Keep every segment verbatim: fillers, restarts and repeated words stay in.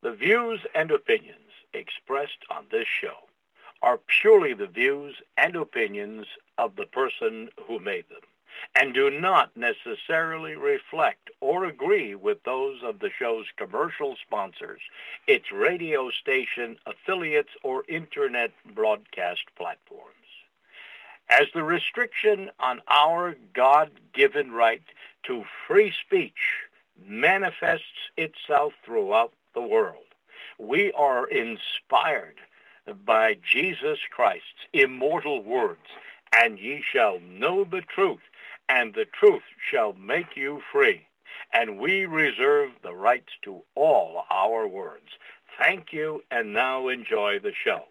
The views and opinions expressed on this show are purely the views and opinions of the person who made them, and do not necessarily reflect or agree with those of the show's commercial sponsors, its radio station affiliates, or internet broadcast platforms. As the restriction on our God-given right to free speech manifests itself throughout the world, we are inspired by Jesus Christ's immortal words, and ye shall know the truth, and the truth shall make you free. And we reserve the rights to all our words. Thank you, and now enjoy the show.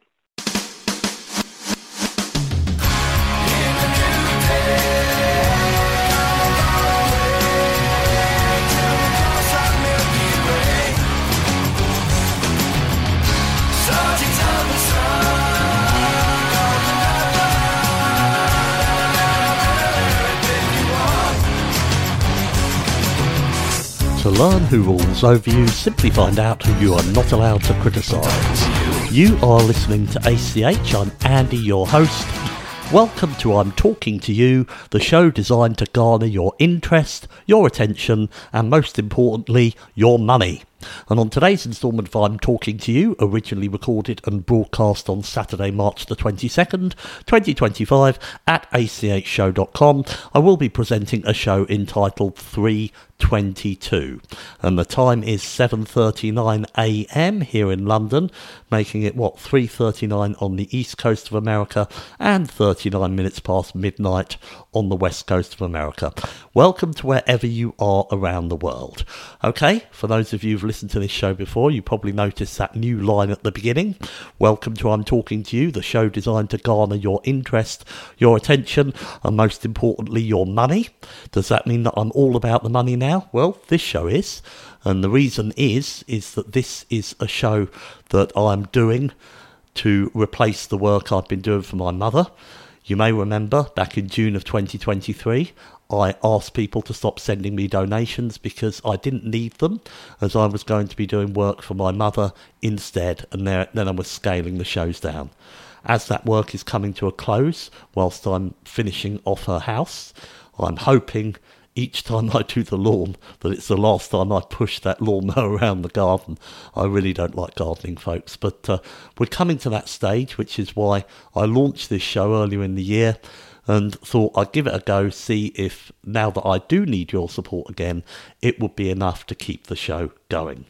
To learn who rules over you, simply find out who you are not allowed to criticise. You are listening to A C H. I'm Andy, your host. Welcome to I'm Talking to You, the show designed to garner your interest, your attention, and most importantly, your money. And on today's instalment of I'm Talking to You, originally recorded and broadcast on Saturday, March the twenty-second, twenty twenty-five at a c h show dot com, I will be presenting a show entitled three twenty-two. And the time is seven thirty-nine a m here in London, making it, what, three thirty-nine on the east coast of America and thirty-nine minutes past midnight on the west coast of America. Welcome to wherever you are around the world. Okay, for those of you who've listened to this show before, you probably noticed that new line at the beginning. Welcome to I'm Talking to You, the show designed to garner your interest, your attention, and most importantly, your money. Does that mean that I'm all about the money now? Well, this show is. And the reason is, is that this is a show that I'm doing to replace the work I've been doing for my mother. You may remember back in June of twenty twenty-three, I asked people to stop sending me donations because I didn't need them, as I was going to be doing work for my mother instead, and then I was scaling the shows down. As that work is coming to a close, whilst I'm finishing off her house, I'm hoping each time I do the lawn that it's the last time I push that lawnmower around the garden. I really don't like gardening, folks, but uh, we're coming to that stage, which is why I launched this show earlier in the year and thought I'd give it a go, see if now that I do need your support again, it would be enough to keep the show going.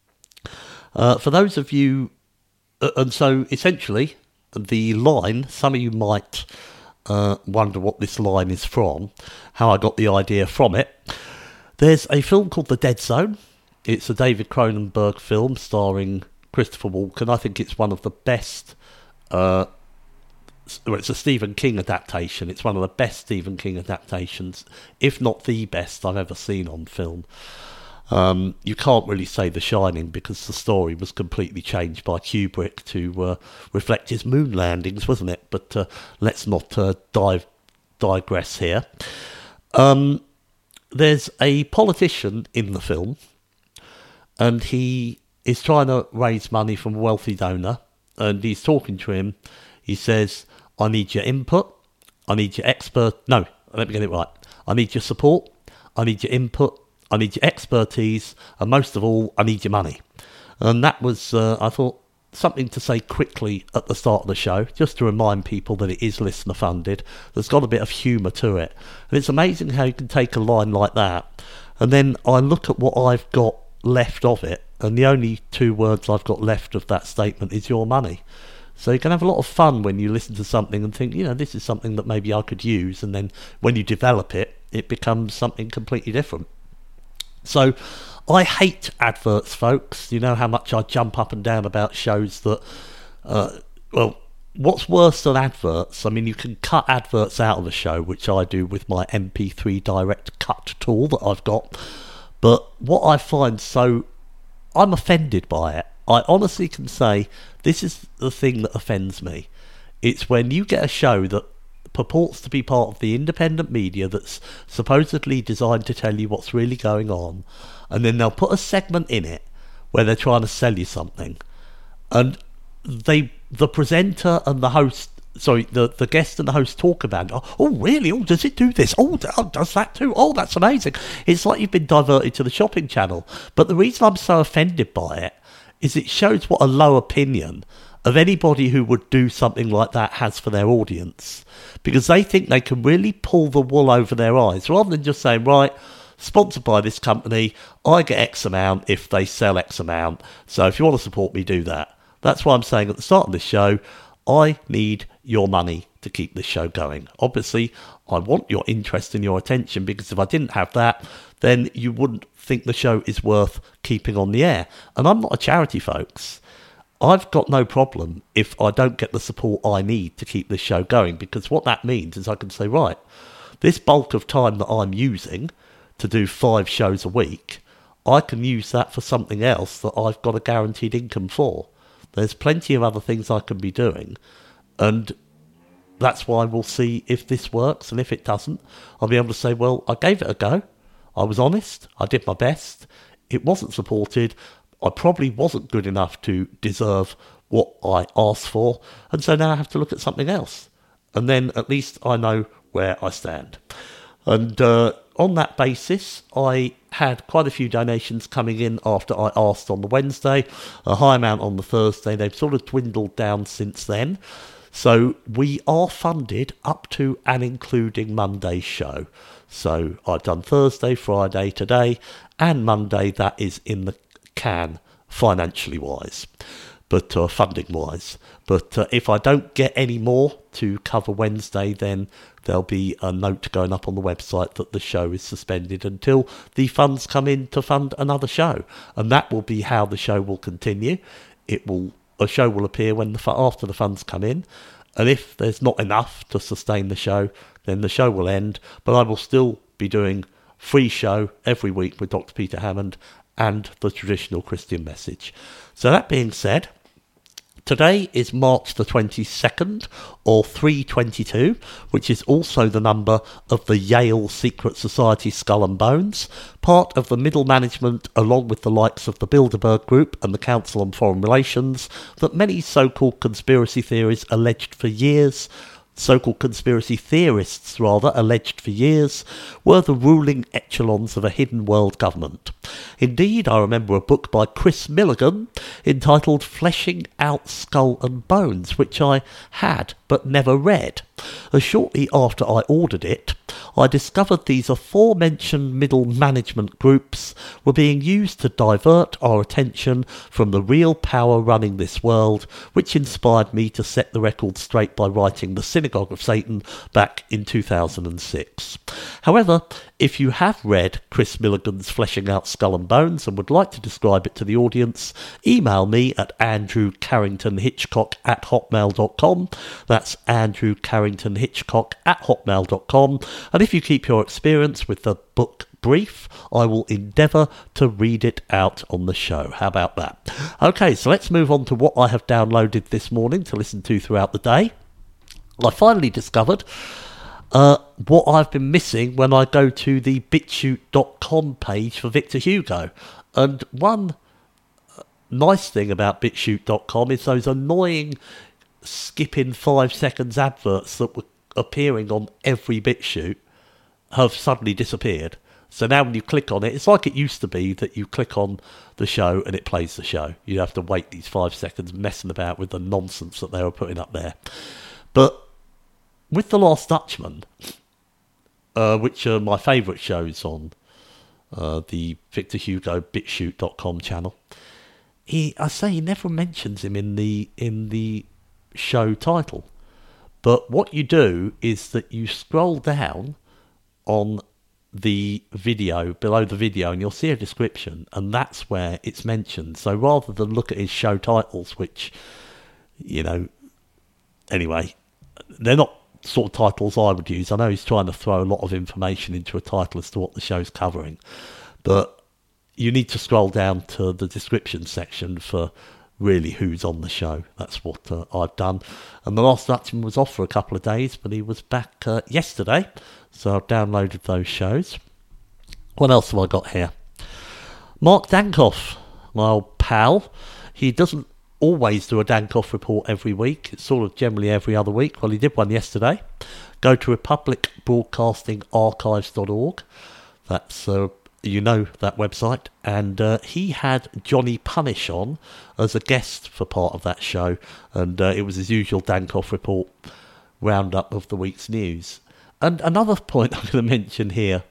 Uh, for those of you, uh, and so essentially the line, some of you might Uh, wonder what this line is from, how I got the idea from it. There's a film called The Dead Zone. It's a David Cronenberg film starring Christopher Walken. I think it's one of the best, uh, well, it's a Stephen King adaptation. It's one of the best Stephen King adaptations, if not the best I've ever seen on film. Um, you can't really say The Shining because the story was completely changed by Kubrick to uh, reflect his moon landings, wasn't it? But uh, let's not uh, dive, digress here. Um, there's a politician in the film, and he is trying to raise money from a wealthy donor, and he's talking to him. He says, I need your input, I need your expert... No, let me get it right. I need your support, I need your input, I need your expertise, and most of all, I need your money. And that was, uh, I thought, something to say quickly at the start of the show, just to remind people that it is listener funded. There's got a bit of humour to it. And it's amazing how you can take a line like that, and then I look at what I've got left of it, and the only two words I've got left of that statement is your money. So you can have a lot of fun when you listen to something and think, you know, this is something that maybe I could use, and then when you develop it, it becomes something completely different. So, I hate adverts, folks. You know how much I jump up and down about shows that, uh, well, what's worse than adverts? I mean, you can cut adverts out of a show, which I do with my M P three direct cut tool that I've got. But what I find so, I'm offended by it. I honestly can say this is the thing that offends me. It's when you get a show that purports to be part of the independent media that's supposedly designed to tell you what's really going on, and then they'll put a segment in it where they're trying to sell you something, and they, the presenter and the host, sorry, the, the guest and the host talk about it. Oh, oh, really? Oh, does it do this? Oh, oh, does that too? Oh, that's amazing. It's like you've been diverted to the shopping channel. But the reason I'm so offended by it is it shows what a low opinion of anybody who would do something like that has for their audience, because they think they can really pull the wool over their eyes rather than just saying, right, sponsored by this company, I get X amount if they sell X amount, so if you want to support me, do that. That's why I'm saying at the start of this show, I need your money to keep this show going. Obviously, I want your interest and your attention, because if I didn't have that, then you wouldn't think the show is worth keeping on the air. And I'm not a charity, folks. I've got no problem if I don't get the support I need to keep this show going, because what that means is I can say, right, this bulk of time that I'm using to do five shows a week, I can use that for something else that I've got a guaranteed income for. There's plenty of other things I can be doing, and that's why we'll see if this works, and if it doesn't, I'll be able to say, well, I gave it a go, I was honest, I did my best, it wasn't supported, I probably wasn't good enough to deserve what I asked for, and so now I have to look at something else, and then at least I know where I stand. And uh, on that basis, I had quite a few donations coming in after I asked on the Wednesday, a high amount on the Thursday. They've sort of dwindled down since then. So we are funded up to and including Monday's show. So I've done Thursday, Friday, today, and Monday. That is in the can, financially wise, but uh, funding wise. But uh, if I don't get any more to cover Wednesday, then there'll be a note going up on the website that the show is suspended until the funds come in to fund another show, and that will be how the show will continue. It will a show will appear when the after the funds come in, and if there's not enough to sustain the show, then the show will end. But I will still be doing free show every week with Doctor Peter Hammond and the traditional Christian message. So that being said, today is March the twenty-second, or three twenty-two, which is also the number of the Yale Secret Society Skull and Bones, part of the middle management along with the likes of the Bilderberg Group and the Council on Foreign Relations that many so-called conspiracy theories alleged for years so-called conspiracy theorists, rather, alleged for years, were the ruling echelons of a hidden world government. Indeed, I remember a book by Chris Milligan entitled Fleshing Out Skull and Bones, which I had but never read. As shortly after I ordered it, I discovered these aforementioned middle management groups were being used to divert our attention from the real power running this world, which inspired me to set the record straight by writing The Synagogue of Satan back in two thousand six. However, if you have read Chris Milligan's Fleshing Out Skull and Bones and would like to describe it to the audience, email me at andrew carrington hitchcock at hotmail dot com. That's andrew carrington hitchcock at hotmail dot com. And if you keep your experience with the book brief, I will endeavour to read it out on the show. How about that? Okay, so let's move on to what I have downloaded this morning to listen to throughout the day. I finally discovered uh, what I've been missing when I go to the bitchute dot com page for Victor Hugo. And one nice thing about bitchute dot com is those annoying skipping five seconds adverts that were appearing on every BitChute have suddenly disappeared. So now when you click on it, it's like it used to be that you click on the show and it plays the show. You have to wait these five seconds messing about with the nonsense that they were putting up there. But with The Last Dutchman, uh, which are my favourite shows on uh, the Victor Hugo bitchute dot com channel, he, I say, he never mentions him in the in the show title. But what you do is that you scroll down on the video, below the video, and you'll see a description, and that's where it's mentioned. So rather than look at his show titles, which, you know, anyway, they're not sort of titles I would use. I know he's trying to throw a lot of information into a title as to what the show's covering, but you need to scroll down to the description section for really who's on the show. That's what uh, I've done. And The Last Dutchman was off for a couple of days, but he was back uh, yesterday, so I've downloaded those shows. What else have I got here? Mark Dankoff, my old pal pal. He doesn't always do a Dankoff report every week. It's sort of generally every other week. Well, he did one yesterday. Go to republic broadcasting archives dot org. That's, uh, you know, that website. And uh, he had Johnny Punish on as a guest for part of that show. And uh, it was his usual Dankoff report roundup of the week's news. And another point I'm going to mention here.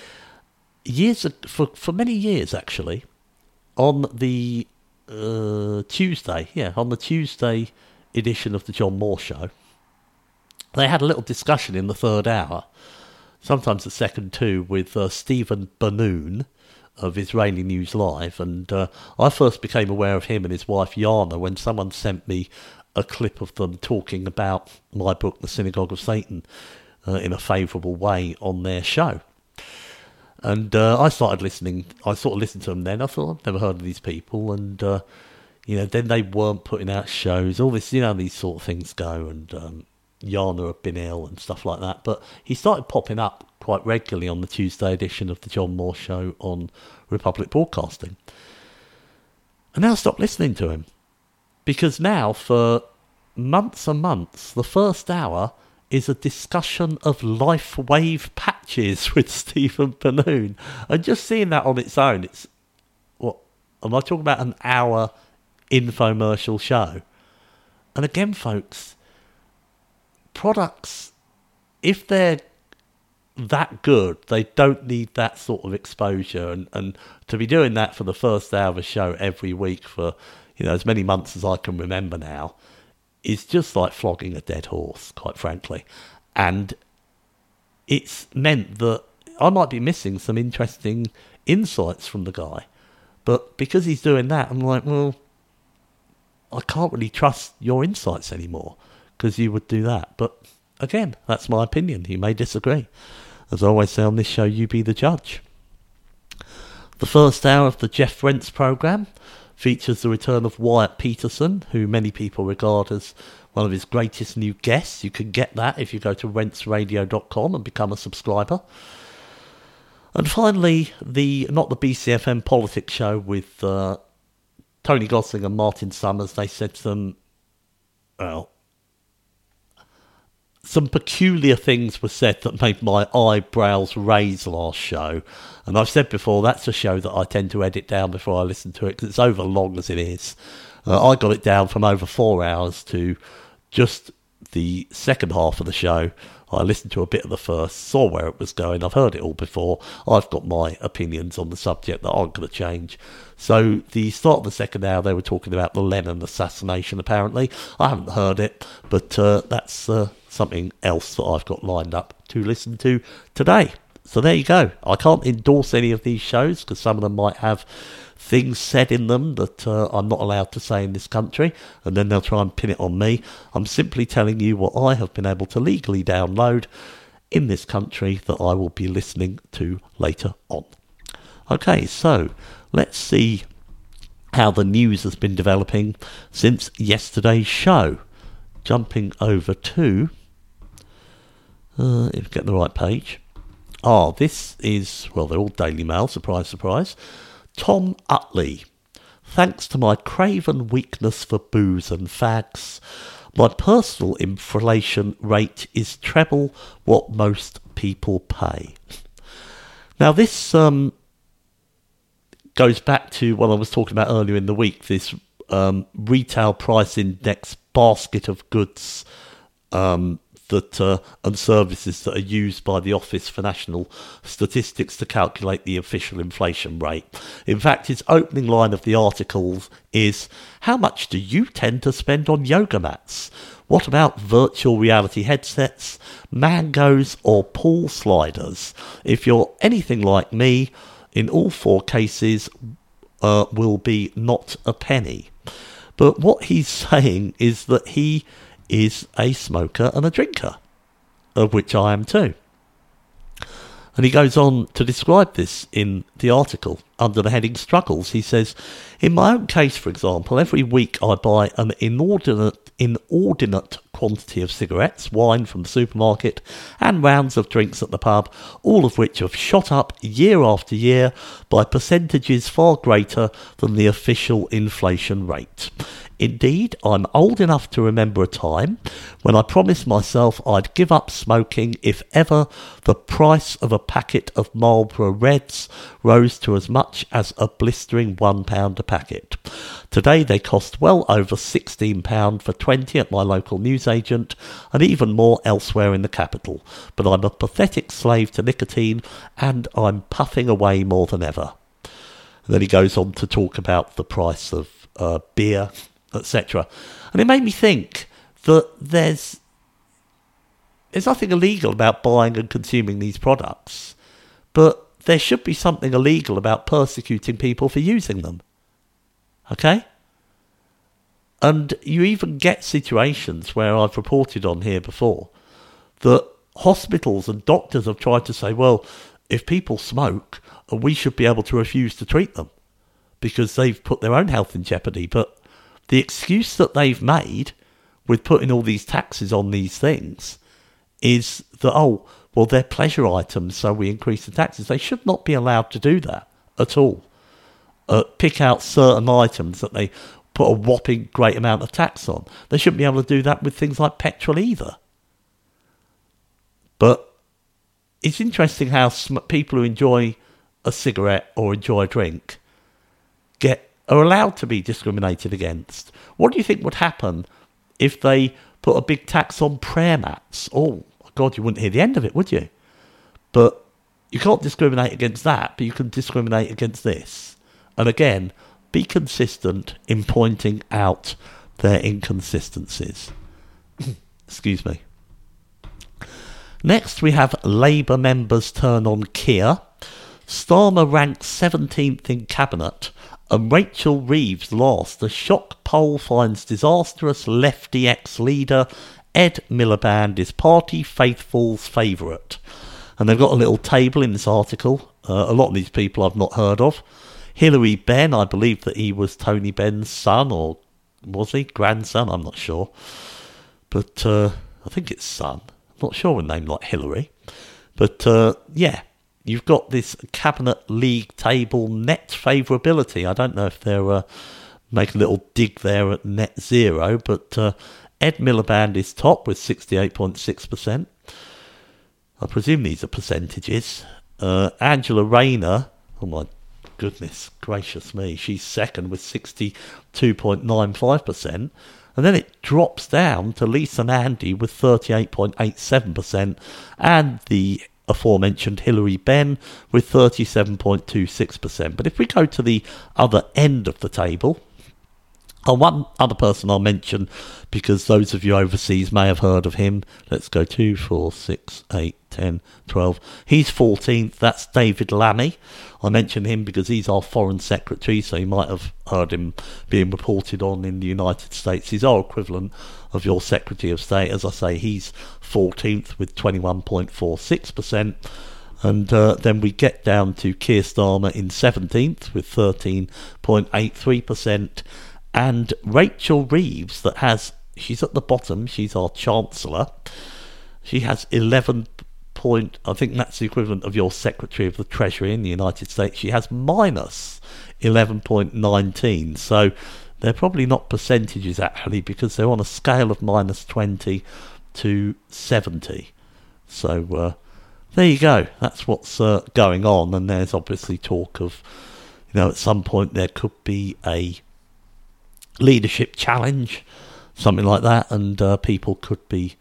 Years for for many years, actually, on the uh, Tuesday, yeah, on the Tuesday edition of the John Moore Show, they had a little discussion in the third hour, sometimes the second too, with uh, Stephen Banoun of Israeli News Live, and uh, I first became aware of him and his wife Yana when someone sent me a clip of them talking about my book, The Synagogue of Satan, uh, in a favourable way on their show. And uh, I started listening, I sort of listened to them then. I thought, I've never heard of these people. And, uh, you know, then they weren't putting out shows. All this, you know, these sort of things go. And um, Yana had been ill and stuff like that. But he started popping up quite regularly on the Tuesday edition of the John Moore Show on Republic Broadcasting. And now I stopped listening to him. Because now, for months and months, the first hour is a discussion of life wave patches with Stephen Banoun. And just seeing that on its own, it's, what, am I talking about an hour infomercial show? And again, folks, products, if they're that good, they don't need that sort of exposure. And, and to be doing that for the first hour of a show every week for, you know, as many months as I can remember now, is just like flogging a dead horse, quite frankly. And it's meant that I might be missing some interesting insights from the guy. But because he's doing that, I'm like, well, I can't really trust your insights anymore because you would do that. But again, that's my opinion. You may disagree. As I always say on this show, you be the judge. The first hour of the Jeff Rents programme features the return of Wyatt Peterson, who many people regard as one of his greatest new guests. You can get that if you go to rents radio dot com and become a subscriber. And finally, the not the B C F M politics show with uh, Tony Gosling and Martin Summers. They said some, well, some peculiar things were said that made my eyebrows raise last show. And I've said before, that's a show that I tend to edit down before I listen to it because it's over long as it is. Uh, I got it down from over four hours to just the second half of the show. I listened to a bit of the first, saw where it was going. I've heard it all before. I've got my opinions on the subject that aren't going to change. So the start of the second hour, they were talking about the Lennon assassination, apparently. I haven't heard it, but uh, that's uh, something else that I've got lined up to listen to today. So there you go. I can't endorse any of these shows because some of them might have things said in them that uh, I'm not allowed to say in this country, and then they'll try and pin it on me. I'm simply telling you what I have been able to legally download in this country that I will be listening to later on. Okay, so let's see how the news has been developing since yesterday's show. Jumping over to, uh, if you get the right page. Ah, this is, well, they're all Daily Mail, surprise, surprise. Tom Utley. Thanks to my craven weakness for booze and fags, my personal inflation rate is treble what most people pay. Now this um, goes back to what I was talking about earlier in the week, this um, retail price index basket of goods um, that uh, and services that are used by the Office for National Statistics to calculate the official inflation rate. In fact, its opening line of the article is, how much do you tend to spend on yoga mats? What about virtual reality headsets, mangoes or pool sliders? If you're anything like me, in all four cases uh, will be not a penny. But what he's saying is that he is a smoker and a drinker, of which I am too. And he goes on to describe this in the article under the heading Struggles. He says, in my own case, for example, every week I buy an inordinate, inordinate quantity of cigarettes, wine from the supermarket, and rounds of drinks at the pub, all of which have shot up year after year by percentages far greater than the official inflation rate. Indeed, I'm old enough to remember a time when I promised myself I'd give up smoking if ever the price of a packet of Marlboro Reds rose to as much as a blistering one pound a packet. Today they cost well over sixteen pounds for twenty at my local newsagent, and even more elsewhere in the capital. But I'm a pathetic slave to nicotine, and I'm puffing away more than ever. And then he goes on to talk about the price of uh, beer, et cetera. And it made me think that there's there's nothing illegal about buying and consuming these products, but there should be something illegal about persecuting people for using them. Okay? And you even get situations where I've reported on here before that hospitals and doctors have tried to say, well, if people smoke, we should be able to refuse to treat them because they've put their own health in jeopardy. But the excuse that they've made with putting all these taxes on these things is that, oh, well, they're pleasure items, so we increase the taxes. They should not be allowed to do that at all. Uh, pick out certain items that they put a whopping great amount of tax on. They shouldn't be able to do that with things like petrol either. But it's interesting how sm- people who enjoy a cigarette or enjoy a drink get are allowed to be discriminated against. What do you think would happen if they put a big tax on prayer mats? Oh, God, you wouldn't hear the end of it, would you? But you can't discriminate against that, but you can discriminate against this. And again, be consistent in pointing out their inconsistencies. Excuse me. Next, we have Labour members turn on Keir. Starmer ranks seventeenth in Cabinet, and Rachel Reeves last. A shock poll finds disastrous lefty ex-leader Ed Miliband is party faithful's favourite. And they've got a little table in this article. Uh, a lot of these people I've not heard of. Hilary Benn, I believe that he was Tony Benn's son, or was he? Grandson, I'm not sure. But uh, I think it's son. I'm not sure a name like Hillary. But uh, yeah, you've got this Cabinet League table net favourability. I don't know if they're uh, making a little dig there at net zero, but uh, Ed Miliband is top with sixty-eight point six percent. I presume these are percentages. Uh, Angela Rayner, oh my goodness gracious me, she's second with sixty-two point nine five percent. And then it drops down to Lisa Nandy with thirty-eight point eight seven percent and the aforementioned Hilary Benn with thirty-seven point two six percent. But if we go to the other end of the table, oh, one other person I'll mention, because those of you overseas may have heard of him. Let's go two, four, six, eight, ten, twelve. He's fourteenth. That's David Lammy. I mention him because he's our Foreign Secretary, so you might have heard him being reported on in the United States. He's our equivalent of your Secretary of State. As I say, he's fourteenth with twenty-one point four six percent. And uh, then we get down to Keir Starmer in seventeenth with thirteen point eight three percent. And Rachel Reeves, that has, she's at the bottom, she's our Chancellor. She has eleven point, I think that's the equivalent of your Secretary of the Treasury in the United States. She has minus eleven point one nine. So they're probably not percentages actually, because they're on a scale of minus twenty to seventy. So uh, there you go. That's what's uh, going on. And there's obviously talk of, you know, at some point there could be a leadership challenge, something like that, and uh, people could be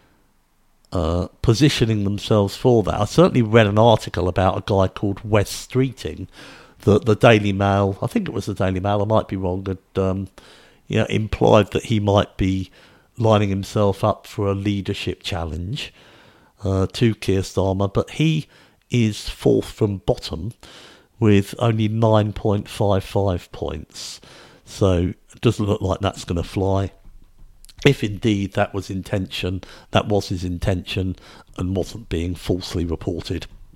uh, positioning themselves for that. I certainly read an article about a guy called Wes Streeting that the Daily Mail, I think it was the Daily Mail, I might be wrong, had um, you know, implied that he might be lining himself up for a leadership challenge uh, to Keir Starmer, but he is fourth from bottom with only nine point five five points. So it doesn't look like that's going to fly. If indeed that was intention, that was his intention and wasn't being falsely reported.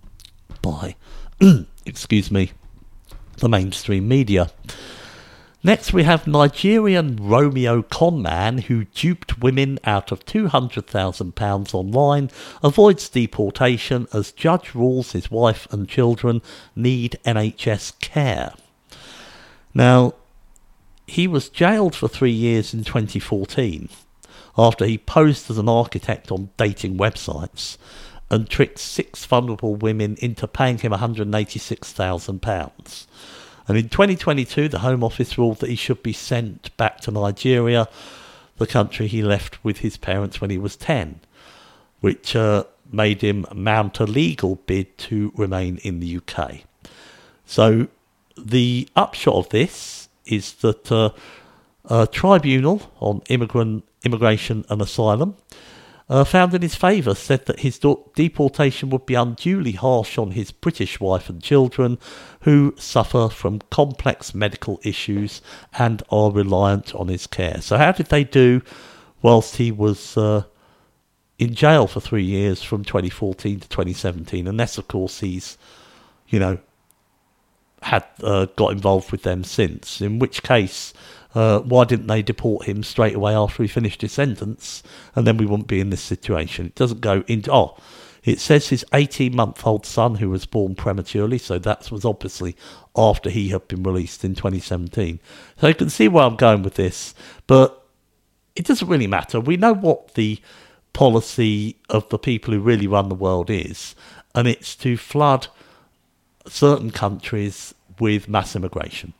by, excuse me, the mainstream media. Next we have Nigerian Romeo conman who duped women out of two hundred thousand pounds online, avoids deportation as judge rules his wife and children need N H S care. Now, he was jailed for three years in twenty fourteen after he posed as an architect on dating websites and tricked six vulnerable women into paying him one hundred eighty-six thousand pounds. And in twenty twenty-two, the Home Office ruled that he should be sent back to Nigeria, the country he left with his parents when he was ten, which uh, made him mount a legal bid to remain in the U K. So the upshot of this is that uh, a tribunal on immigrant immigration and asylum Uh, found in his favour, said that his do- deportation would be unduly harsh on his British wife and children who suffer from complex medical issues and are reliant on his care. So how did they do whilst he was uh, in jail for three years from twenty fourteen to twenty seventeen? Unless, of course, he's, you know, had uh, got involved with them since, in which case... Uh, why didn't they deport him straight away after he finished his sentence, and then we wouldn't be in this situation? It doesn't go into... Oh, it says his eighteen-month-old son, who was born prematurely, so that was obviously after he had been released in twenty seventeen. So you can see where I'm going with this, but it doesn't really matter. We know what the policy of the people who really run the world is, and it's to flood certain countries with mass immigration.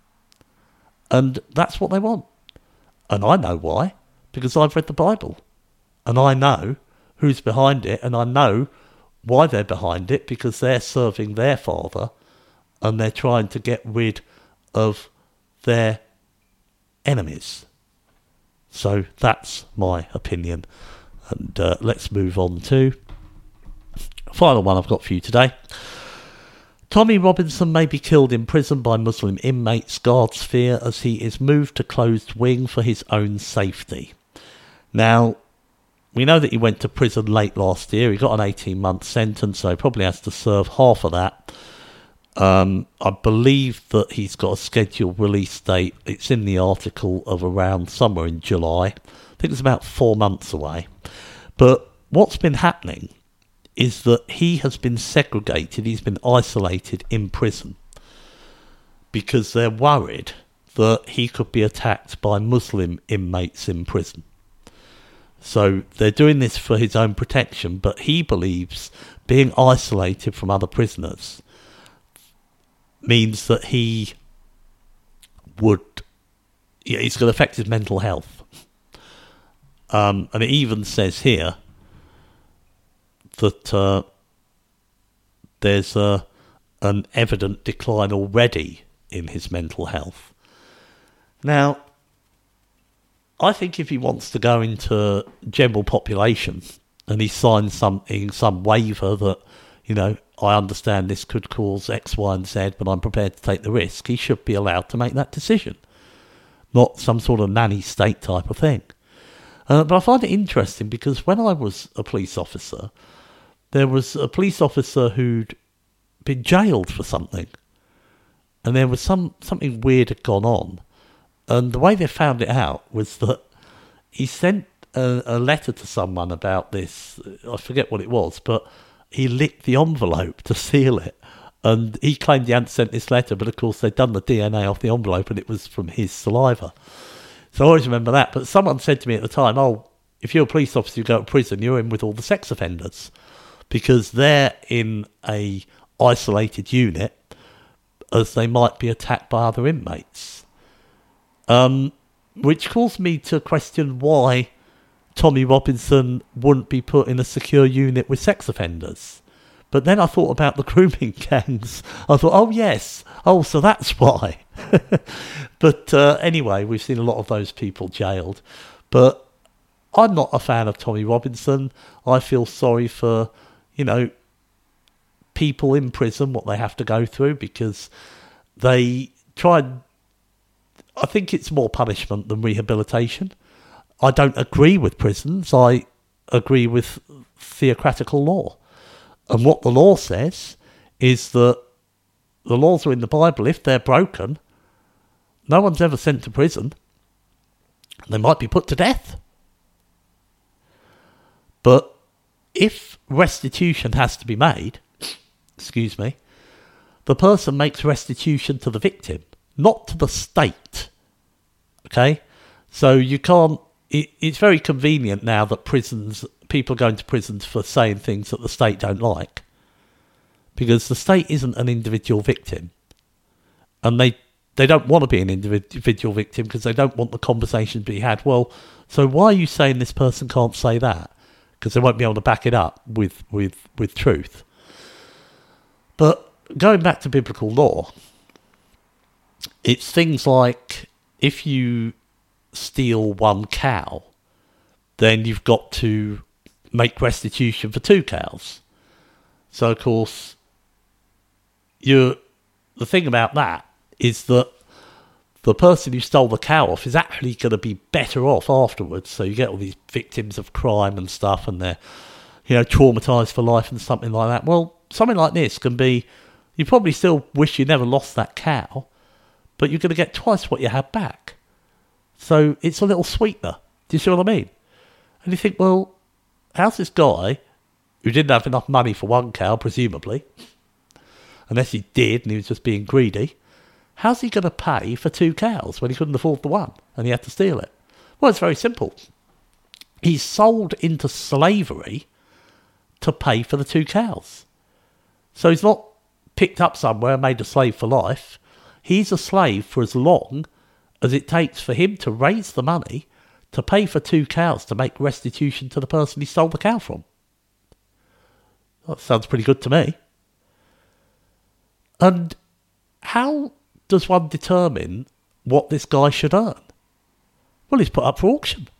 And that's what they want. And I know why, because I've read the Bible. And I know who's behind it, and I know why they're behind it, because they're serving their father, and they're trying to get rid of their enemies. So that's my opinion. And uh, let's move on to the final one I've got for you today. Tommy Robinson may be killed in prison by Muslim inmates, guards fear, as he is moved to closed wing for his own safety. Now, we know that he went to prison late last year. He got an eighteen-month sentence, so he probably has to serve half of that. Um, I believe that he's got a scheduled release date. It's in the article of around somewhere in July. I think it's about four months away. But what's been happening is that he has been segregated, he's been isolated in prison because they're worried that he could be attacked by Muslim inmates in prison. So they're doing this for his own protection, but he believes being isolated from other prisoners means that he would, yeah, it's going to affect his mental health. Um, and it even says here that uh, there's uh, an evident decline already in his mental health. Now, I think if he wants to go into general population and he signs something, some waiver that, you know, I understand this could cause X, Y and Z, but I'm prepared to take the risk, he should be allowed to make that decision. Not some sort of nanny state type of thing. Uh, but I find it interesting because when I was a police officer, there was a police officer who'd been jailed for something. And there was some something weird had gone on. And the way they found it out was that he sent a, a letter to someone about this. I forget what it was, but he licked the envelope to seal it. And he claimed he hadn't sent this letter, but of course they'd done the D N A off the envelope and it was from his saliva. So I always remember that. But someone said to me at the time, oh, if you're a police officer, you go to prison, you're in with all the sex offenders. Because they're in a isolated unit as they might be attacked by other inmates. Um, which caused me to question why Tommy Robinson wouldn't be put in a secure unit with sex offenders. But then I thought about the grooming gangs. I thought, oh yes, oh, so that's why. But uh, anyway, we've seen a lot of those people jailed. But I'm not a fan of Tommy Robinson. I feel sorry for, you know, people in prison, what they have to go through, because they try and... I think it's more punishment than rehabilitation. I don't agree with prisons. I agree with theocratical law. And what the law says is that the laws are in the Bible. If they're broken, no one's ever sent to prison. They might be put to death. But if restitution has to be made, excuse me, the person makes restitution to the victim, not to the state. Okay? So you can't... It, it's very convenient now that prisons... people are going to prisons for saying things that the state don't like. Because the state isn't an individual victim. And they, they don't want to be an individual victim because they don't want the conversation to be had. Well, so why are you saying this person can't say that? Because they won't be able to back it up with, with, with truth. But going back to biblical law, it's things like if you steal one cow, then you've got to make restitution for two cows. So, of course, you the thing about that is that the person who stole the cow off is actually going to be better off afterwards. So you get all these victims of crime and stuff, and they're, you know, traumatised for life and something like that. Well, something like this can be, you probably still wish you never lost that cow, but you're going to get twice what you had back. So it's a little sweetener. Do you see what I mean? And you think, well, how's this guy who didn't have enough money for one cow, presumably, unless he did and he was just being greedy, how's he going to pay for two cows when he couldn't afford the one and he had to steal it? Well, it's very simple. He's sold into slavery to pay for the two cows. So he's not picked up somewhere and made a slave for life. He's a slave for as long as it takes for him to raise the money to pay for two cows to make restitution to the person he stole the cow from. That sounds pretty good to me. And how does one determine what this guy should earn? Well, he's put up for auction.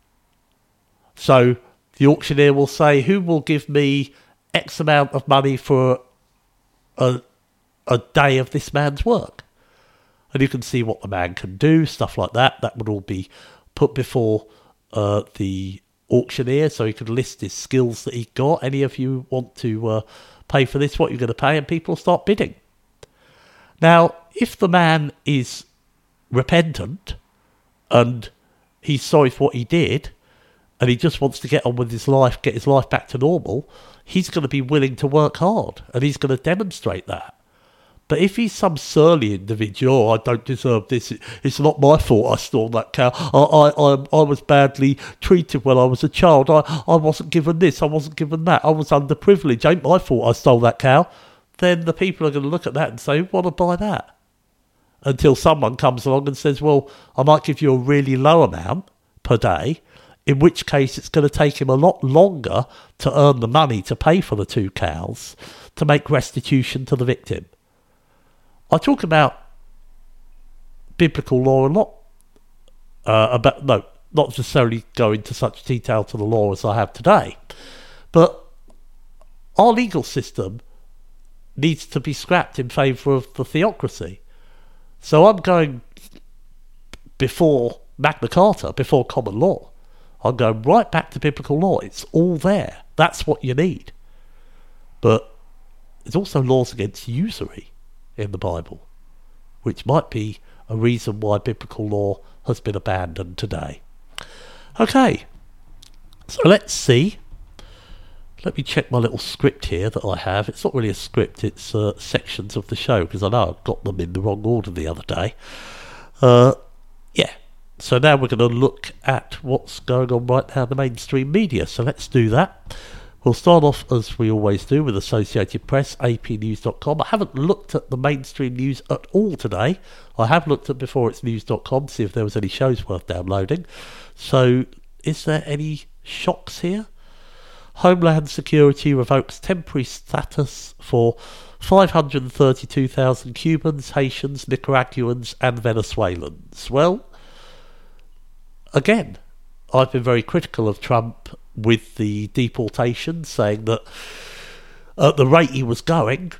So the auctioneer will say, who will give me X amount of money for a, a day of this man's work? And you can see what the man can do, stuff like that. That would all be put before uh, the auctioneer, so he could list his skills that he got. Any of you want to uh, pay for this, what you're going to pay, and people start bidding. Now, if the man is repentant and he's sorry for what he did and he just wants to get on with his life, get his life back to normal, he's going to be willing to work hard and he's going to demonstrate that. But if he's some surly individual, oh, I don't deserve this, it's not my fault I stole that cow, I, I, I, I was badly treated when I was a child, I, I wasn't given this, I wasn't given that, I was underprivileged, ain't my fault I stole that cow, then the people are going to look at that and say, want to buy that? Until someone comes along and says, well, I might give you a really low amount per day, in which case it's going to take him a lot longer to earn the money to pay for the two cows to make restitution to the victim. I talk about biblical law a lot, uh, about no, not necessarily go into such detail to the law as I have today, but our legal system needs to be scrapped in favour of the theocracy. So I'm going before Magna Carta, before common law. I'm going right back to biblical law. It's all there. That's what you need. But there's also laws against usury in the Bible, which might be a reason why biblical law has been abandoned today. Okay, so let's see. Let me check my little script here that I have. It's not really a script, it's uh, sections of the show, because I know I got them in the wrong order the other day. Uh, yeah, so now we're going to look at what's going on right now in the mainstream media. So let's do that. We'll start off, as we always do, with Associated Press, A P news dot com. I haven't looked at the mainstream news at all today. I have looked at before it's news dot com to see if there was any shows worth downloading. So, is there any shocks here? Homeland Security revokes temporary status for five hundred thirty-two thousand Cubans, Haitians, Nicaraguans and Venezuelans. Well, again, I've been very critical of Trump with the deportation, saying that at the rate he was going,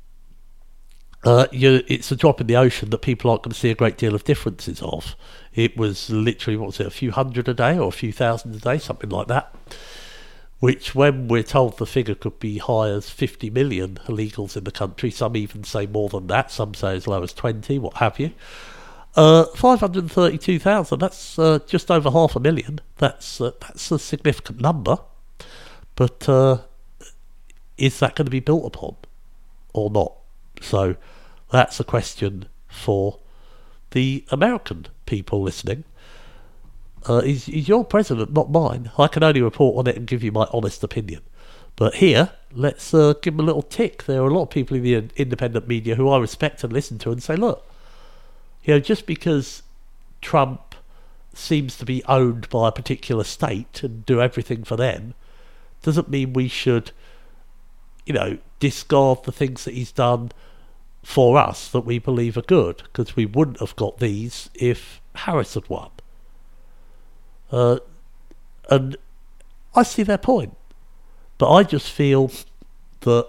uh, you, it's a drop in the ocean that people aren't going to see a great deal of differences of. It was literally, what was it, a few hundred a day or a few thousand a day, something like that. which when we're told the figure could be high as fifty million illegals in the country, some even say more than that, some say as low as twenty, what have you. Uh, five hundred thirty-two thousand, that's uh, just over half a million. That's, uh, that's a significant number. But uh, is that going to be built upon or not? So that's a question for the American people listening. Uh, is, is your president, not mine. I can only report on it and give you my honest opinion. But here, let's uh, give him a little tick. There are a lot of people in the independent media who I respect and listen to and say, look, you know, just because Trump seems to be owned by a particular state and do everything for them doesn't mean we should, you know, discard the things that he's done for us that we believe are good, because we wouldn't have got these if Harris had won. Uh, and I see their point, but I just feel that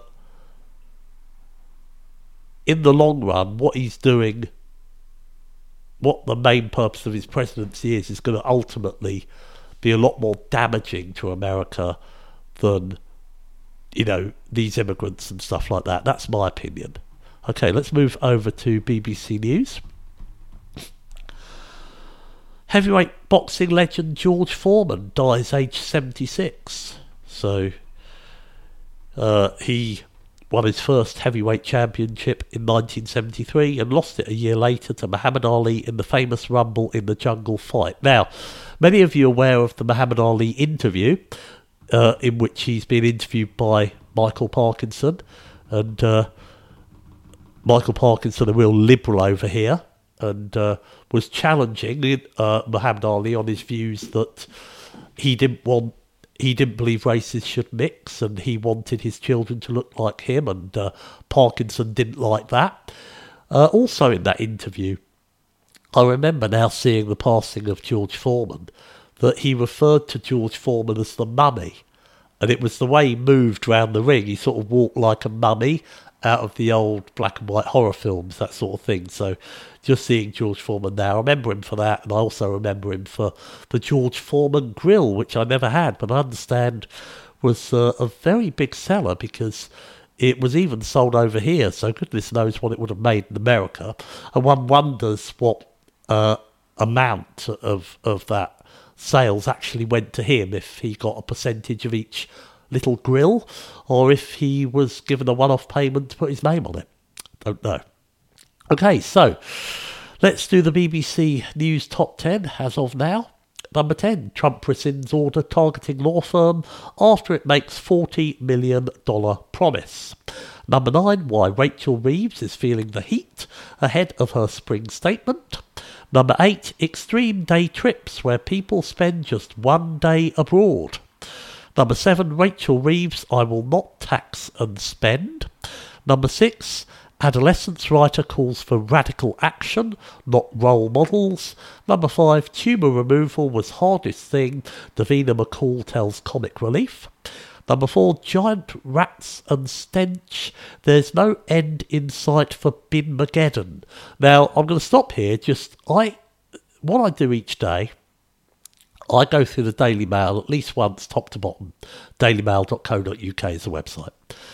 in the long run, what he's doing, what the main purpose of his presidency is, is going to ultimately be a lot more damaging to America than, you know, these immigrants and stuff like that. That's my opinion. Okay, let's move over to B B C News. Heavyweight boxing legend George Foreman dies aged seventy-six. So, uh, he won his first heavyweight championship in nineteen seventy-three and lost it a year later to Muhammad Ali in the famous Rumble in the Jungle fight. Now, many of you are aware of the Muhammad Ali interview, uh, in which he's been interviewed by Michael Parkinson, and uh, Michael Parkinson, a real liberal over here, and uh, was challenging uh, Muhammad Ali on his views that he didn't want, he didn't believe races should mix, and he wanted his children to look like him, and uh, Parkinson didn't like that. Uh, also in that interview, I remember now seeing the passing of George Foreman, that he referred to George Foreman as the mummy, and it was the way he moved round the ring. He sort of walked like a mummy out of the old black and white horror films, that sort of thing. So just seeing George Foreman now, I remember him for that, and I also remember him for the George Foreman grill, which I never had, but I understand was uh, a very big seller because it was even sold over here, so goodness knows what it would have made in America. And one wonders what uh, amount of, of that sales actually went to him, if he got a percentage of each little grill, or if he was given a one-off payment to put his name on it. Don't know. Okay, so let's do the B B C News Top ten as of now. Number ten, Trump rescinds order targeting law firm after it makes forty million dollars promise. Number nine, why Rachel Reeves is feeling the heat ahead of her spring statement. Number eight, extreme day trips where people spend just one day abroad. Number seven, Rachel Reeves, I will not tax and spend. Number six, adolescence writer calls for radical action, not role models. Number five, tumour removal was hardest thing, Davina McCall tells Comic Relief. Number four, giant rats and stench. There's no end in sight for Bin Mageddon. Now, I'm going to stop here. Just, I, what I do each day, I go through the Daily Mail at least once, top to bottom. daily mail dot co dot uk is the website.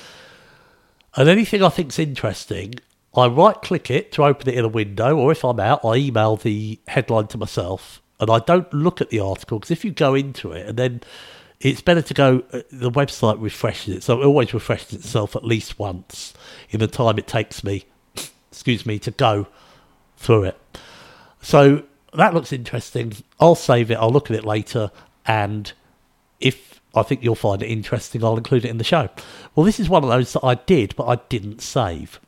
And anything I think's interesting, I right-click it to open it in a window, or if I'm out, I email the headline to myself, and I don't look at the article, because if you go into it, and then it's better to go, the website refreshes it, so it always refreshes itself at least once in the time it takes me, excuse me, to go through it. So that looks interesting. I'll save it, I'll look at it later, and if I think you'll find it interesting, I'll include it in the show. Well, this is one of those that I did, but I didn't save.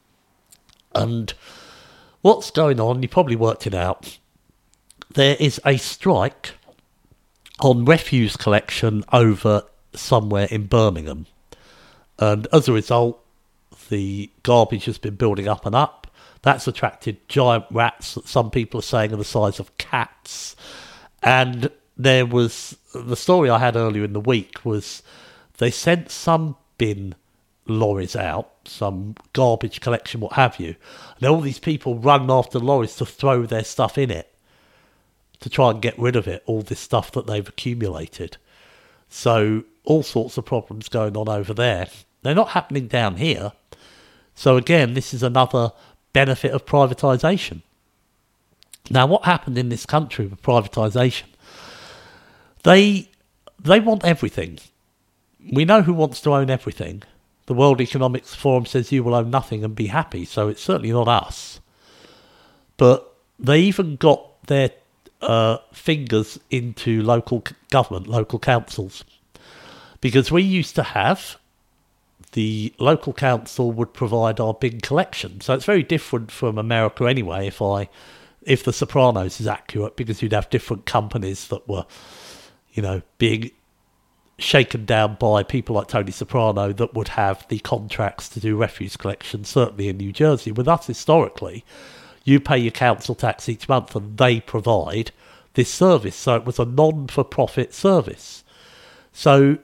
And what's going on, you probably worked it out. There is a strike on refuse collection over somewhere in Birmingham. And as a result, the garbage has been building up and up. That's attracted giant rats that some people are saying are the size of cats. And there was, the story I had earlier in the week was they sent some bin lorries out, some garbage collection, what have you. And all these people run after lorries to throw their stuff in it, to try and get rid of it, all this stuff that they've accumulated. So all sorts of problems going on over there. They're not happening down here. So again, this is another benefit of privatisation. Now, what happened in this country with privatisation? They they want everything. We know who wants to own everything. The World Economic Forum says you will own nothing and be happy, so it's certainly not us. But they even got their uh, fingers into local government, local councils. Because we used to have the local council would provide our big collection. So it's very different from America anyway, if I if The Sopranos is accurate, because you'd have different companies that were, you know, being shaken down by people like Tony Soprano that would have the contracts to do refuse collection, certainly in New Jersey. With us, historically, you pay your council tax each month and they provide this service. So it was a non-for-profit service. So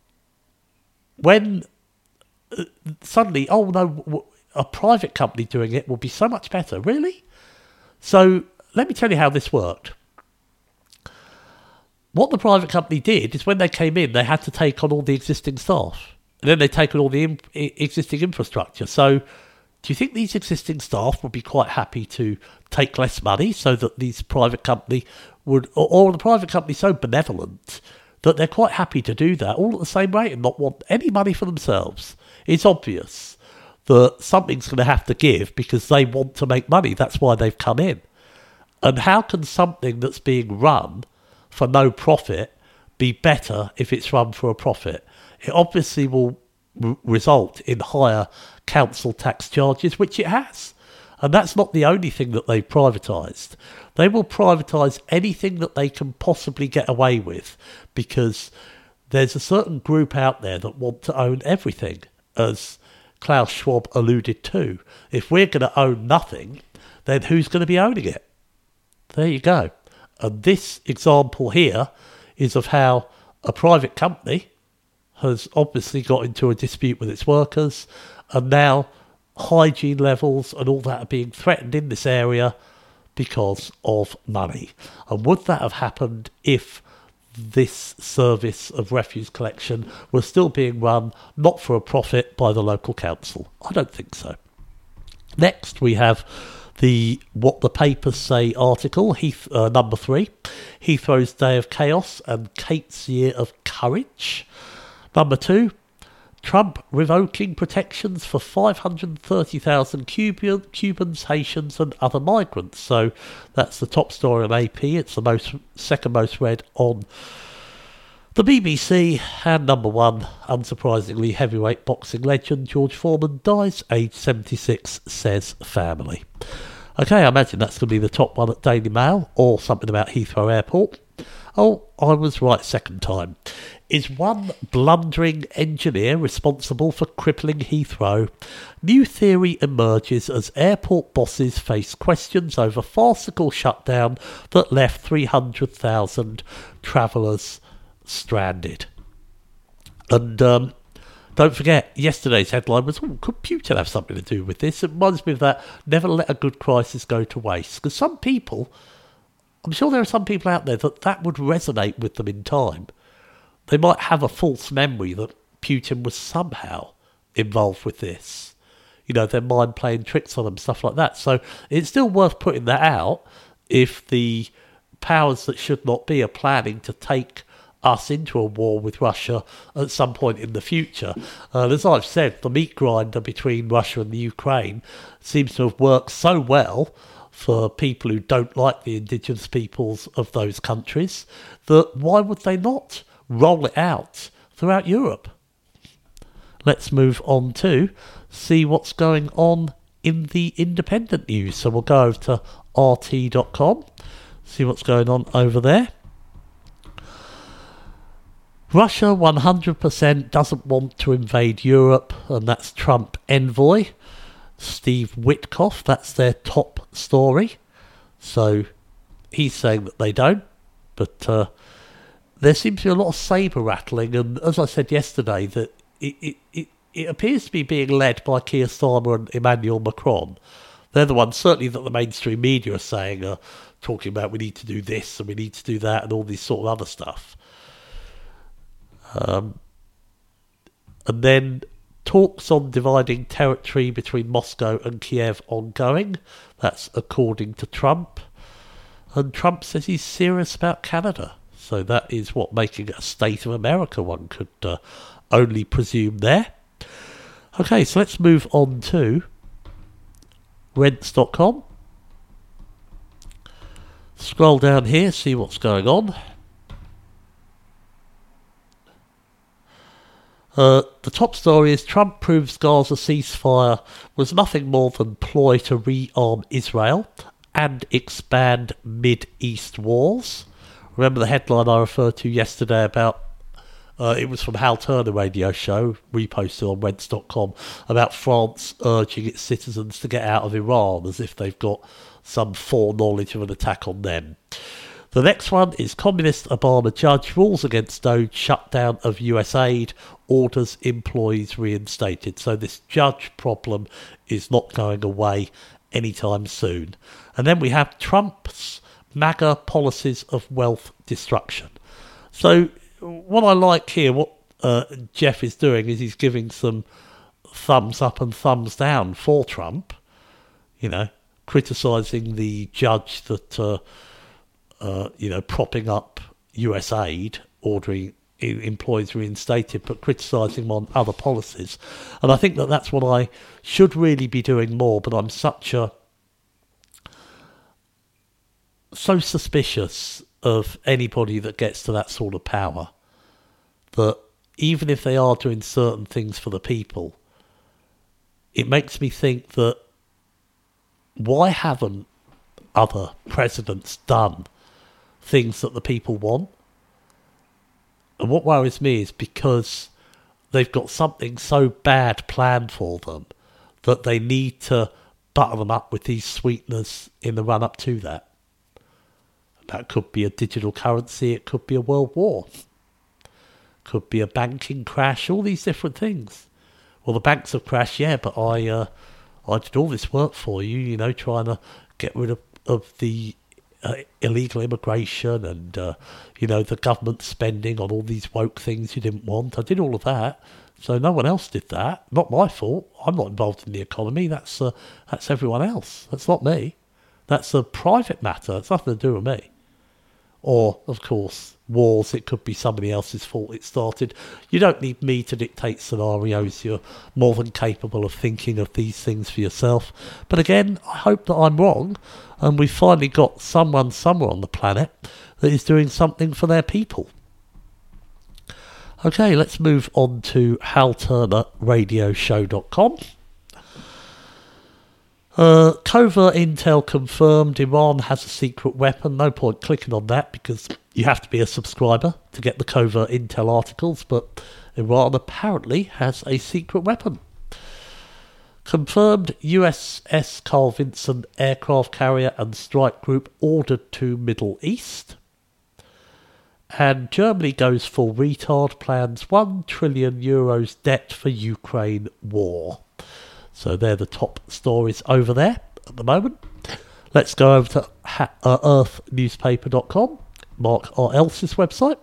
when uh, suddenly, oh no, a private company doing it will be so much better. Really? So let me tell you how this worked. What the private company did is when they came in, they had to take on all the existing staff. And then they take on all the in- existing infrastructure. So do you think these existing staff would be quite happy to take less money so that these private company would, or, or the private company so benevolent that they're quite happy to do that all at the same rate and not want any money for themselves? It's obvious that something's going to have to give because they want to make money. That's why they've come in. And how can something that's being run for no profit be better if it's run for a profit? It obviously will r- result in higher council tax charges, which it has. And that's not the only thing that they've privatised. They will privatise anything that they can possibly get away with, because there's a certain group out there that want to own everything, as Klaus Schwab alluded to. If we're going to own nothing, then who's going to be owning it? There you go. And this example here is of how a private company has obviously got into a dispute with its workers, and now hygiene levels and all that are being threatened in this area because of money. And would that have happened if this service of refuse collection was still being run not for a profit by the local council? I don't think so. Next, we have the What the Papers Say article, Heath, uh, number three, Heathrow's Day of Chaos and Kate's Year of Courage. Number two, Trump revoking protections for five hundred thirty thousand Cuban, Cubans, Haitians and other migrants. So that's the top story on A P. It's the most second most read on the B B C. And number one, unsurprisingly, heavyweight boxing legend George Foreman dies aged seventy-six, says family. Okay, I imagine that's going to be the top one at Daily Mail, or something about Heathrow Airport. Oh, I was right second time. Is one blundering engineer responsible for crippling Heathrow? New theory emerges as airport bosses face questions over farcical shutdown that left three hundred thousand travellers stranded. And um, don't forget, yesterday's headline was, oh, could Putin have something to do with this? It reminds me of that, never let a good crisis go to waste. Because some people, I'm sure there are some people out there that that would resonate with them in time. They might have a false memory that Putin was somehow involved with this. You know, their mind playing tricks on them, stuff like that. So it's still worth putting that out if the powers that should not be are planning to take us into a war with Russia at some point in the future. Uh, as I've said, the meat grinder between Russia and the Ukraine seems to have worked so well for people who don't like the indigenous peoples of those countries that why would they not roll it out throughout Europe? Let's move on to see what's going on in the independent news. So we'll go over to R T dot com, see what's going on over there. Russia one hundred percent doesn't want to invade Europe, and that's Trump envoy Steve Witkoff. That's their top story. So he's saying that they don't, but uh, there seems to be a lot of sabre rattling, and as I said yesterday, that it, it, it, it appears to be being led by Keir Starmer and Emmanuel Macron. They're the ones, certainly, that the mainstream media are saying, are talking about we need to do this and we need to do that and all this sort of other stuff. Um, And then talks on dividing territory between Moscow and Kiev ongoing. That's according to Trump. And Trump says he's serious about Canada. So that is what making a state of America, one could uh, only presume there. Okay, so let's move on to rents dot com. Scroll down here, see what's going on. Uh, the top story is Trump proves Gaza ceasefire was nothing more than ploy to rearm Israel and expand Mid-East wars. Remember the headline I referred to yesterday about, uh, it was from Hal Turner radio show, reposted on rents dot com, about France urging its citizens to get out of Iran as if they've got some foreknowledge of an attack on them. The next one is Communist Obama judge rules against Doge shutdown of U S aid, orders employees reinstated. So this judge problem is not going away anytime soon. And then we have Trump's MAGA policies of wealth destruction. So what I like here, what uh, Jeff is doing is he's giving some thumbs up and thumbs down for Trump, you know, criticising the judge that, uh, uh, you know, propping up U S aid, ordering employees reinstated, but criticising him on other policies. And I think that that's what I should really be doing more, but I'm such a so suspicious of anybody that gets to that sort of power that even if they are doing certain things for the people, it makes me think that why haven't other presidents done things that the people want? And what worries me is because they've got something so bad planned for them that they need to butter them up with these sweeteners in the run-up to that. That could be a digital currency, it could be a world war, could be a banking crash, all these different things. Well, the banks have crashed, yeah, but I uh, I did all this work for you, you know, trying to get rid of, of the uh, illegal immigration and, uh, you know, the government spending on all these woke things you didn't want. I did all of that, so no one else did that. Not my fault. I'm not involved in the economy. That's uh, that's everyone else. That's not me. That's a private matter. It's nothing to do with me. Or, of course, wars, it could be somebody else's fault it started. You don't need me to dictate scenarios. You're more than capable of thinking of these things for yourself. But again, I hope that I'm wrong, and we've finally got someone somewhere on the planet that is doing something for their people. Okay, let's move on to hal turner radio show dot com. Uh, covert intel confirmed Iran has a secret weapon. No point clicking on that because you have to be a subscriber to get the covert intel articles, but Iran apparently has a secret weapon. Confirmed U S S Carl Vinson aircraft carrier and strike group ordered to Middle East. And Germany goes full retard, plans one trillion euros debt for Ukraine war. So they're the top stories over there at the moment. Let's go over to ha- uh, earth newspaper dot com, Mark R. Ellis' website.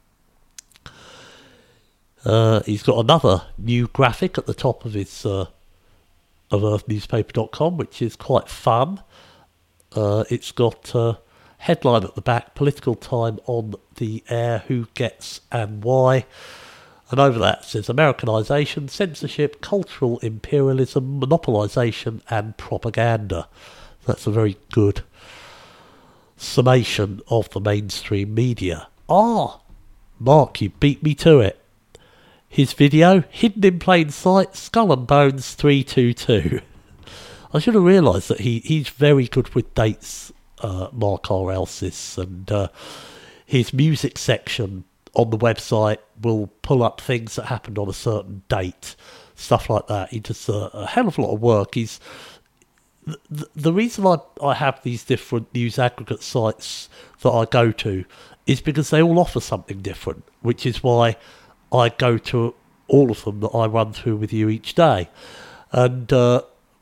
Uh, he's got another new graphic at the top of his uh, of earth newspaper dot com, which is quite fun. Uh, it's got a headline at the back, Political Time on the Air, Who Gets and Why. And over that it says Americanisation, censorship, cultural imperialism, monopolisation and propaganda. That's a very good summation of the mainstream media. Ah, Mark, you beat me to it. His video, Hidden in Plain Sight, Skull and Bones three two two. I should have realised that he, he's very good with dates, uh, Mark R. Elsis, and uh, his music section on the website will pull up things that happened on a certain date, stuff like that. He does a, a hell of a lot of work. He's the, the reason I, I have these different news aggregate sites that I go to is because they all offer something different, which is why I go to all of them that I run through with you each day. And uh,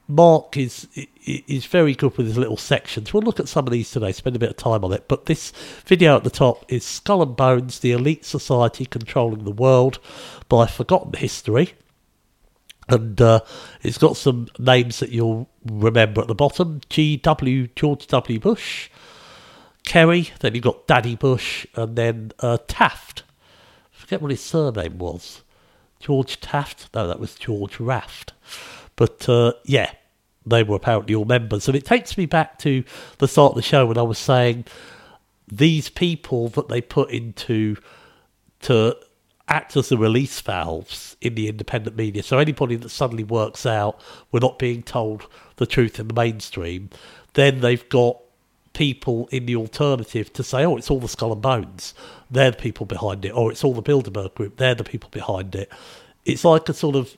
Mark is is very good with his little sections. We'll look at some of these today, spend a bit of time on it. But this video at the top is Skull and Bones, the Elite Society Controlling the World by Forgotten History. And uh, it's got some names that you'll remember at the bottom. G W, George W. Bush, Kerry, then you've got Daddy Bush, and then uh, Taft. I forget what his surname was. George Taft? No, that was George Raft. But, uh, yeah, they were apparently all members. And it takes me back to the start of the show when I was saying these people that they put into to act as the release valves in the independent media. So anybody that suddenly works out we're not being told the truth in the mainstream, then they've got people in the alternative to say, oh, it's all the Skull and Bones. They're the people behind it. Or it's all the Bilderberg Group. They're the people behind it. It's like a sort of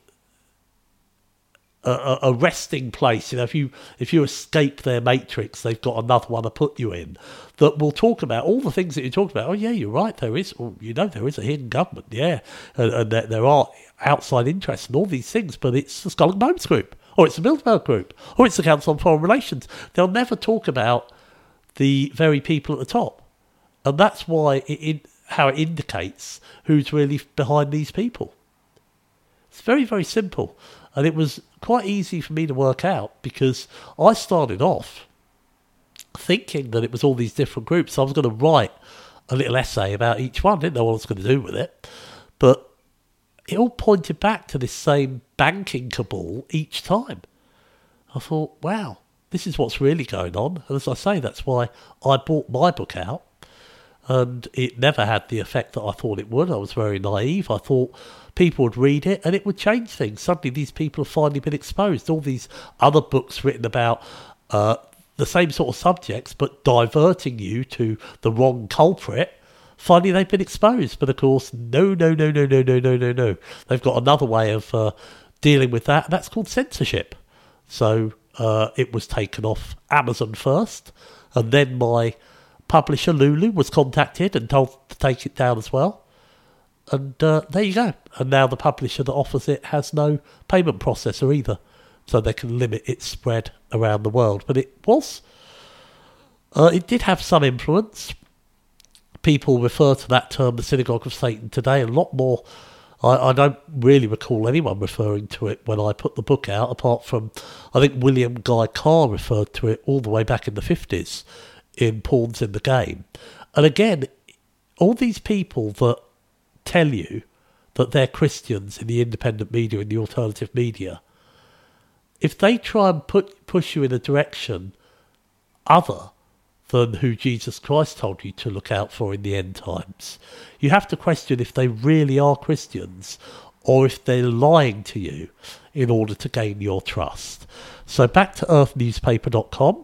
A, a resting place. You know, if you if you escape their matrix, they've got another one to put you in that will talk about all the things that you talked about. Oh yeah, you're right. There is, well, you know, there is a hidden government. Yeah, and, and there, there are outside interests and all these things. But it's the Skull and Bones Group, or it's the Bilderberg Group, or it's the Council on Foreign Relations. They'll never talk about the very people at the top, and that's why it, it how it indicates who's really behind these people. It's very very simple. And it was quite easy for me to work out because I started off thinking that it was all these different groups. So I was going to write a little essay about each one. I didn't know what I was going to do with it. But it all pointed back to this same banking cabal each time. I thought, wow, this is what's really going on. And as I say, that's why I bought my book out. And it never had the effect that I thought it would. I was very naive. I thought people would read it and it would change things. Suddenly these people have finally been exposed. All these other books written about uh, the same sort of subjects but diverting you to the wrong culprit, finally they've been exposed. But of course, no, no, no, no, no, no, no, no, no. They've got another way of uh, dealing with that, and that's called censorship. So uh, it was taken off Amazon first, and then my publisher Lulu was contacted and told to take it down as well. And uh, there you go. And now the publisher that offers it has no payment processor either. So they can limit its spread around the world. But it was, uh, it did have some influence. People refer to that term, the Synagogue of Satan, today a lot more. I, I don't really recall anyone referring to it when I put the book out, apart from, I think William Guy Carr referred to it all the way back in the fifties in Pawns in the Game. And again, all these people that tell you that they're Christians in the independent media, in the alternative media, if they try and put push you in a direction other than who Jesus Christ told you to look out for in the end times, you have to question if they really are Christians or if they're lying to you in order to gain your trust. So back to earth newspaper dot com.